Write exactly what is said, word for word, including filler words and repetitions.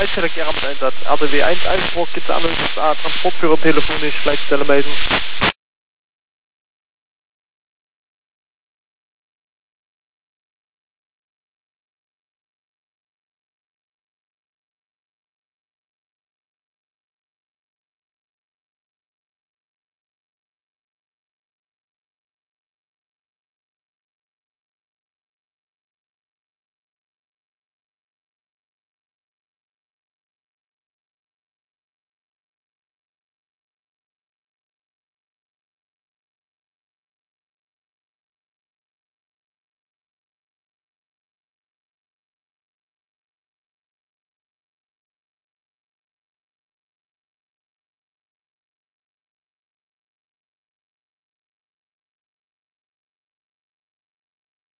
Leitstelle Gera mit Einsatz. R D W eins Einspruch, gibt es Anruf, Transportführer telefonisch, Leitstelle melden.